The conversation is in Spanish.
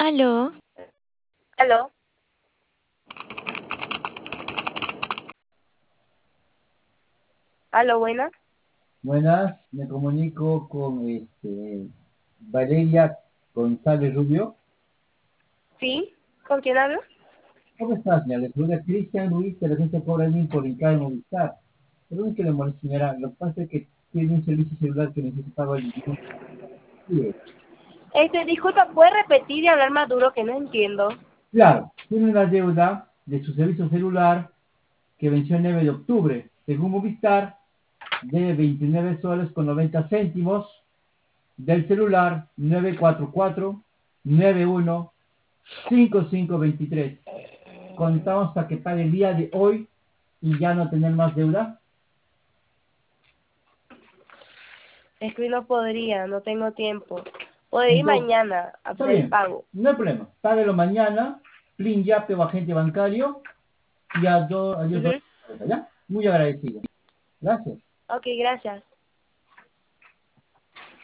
Aló, Aló, aló, buena. Buenas, me comunico con Valeria González Rubio. ¿Sí? ¿Con quién hablo? ¿Cómo estás, señora? Le saluda Cristian Luis de la agencia Cobralín por Inca de Movistar. Perdón que le moleste, señora. Lo que pasa es que tiene un servicio celular que necesitaba el dinero. Sí, Disculpa, ¿puedes repetir y hablar más duro que no entiendo? claro, tiene una deuda de su servicio celular que venció el 9 de octubre. Según Movistar, debe 29 soles con 90 céntimos del celular 944-91-5523. Contamos a que pague el día de hoy y ya no tener más deuda. Es que hoy no podría, no tengo tiempo. Podría ir Entonces, mañana a está hacer el bien, pago. no hay problema. Páguelo mañana, Plin Yape o agente bancario y a Dios, Ujú. ¿ya? Muy agradecido. Gracias. Ok, gracias.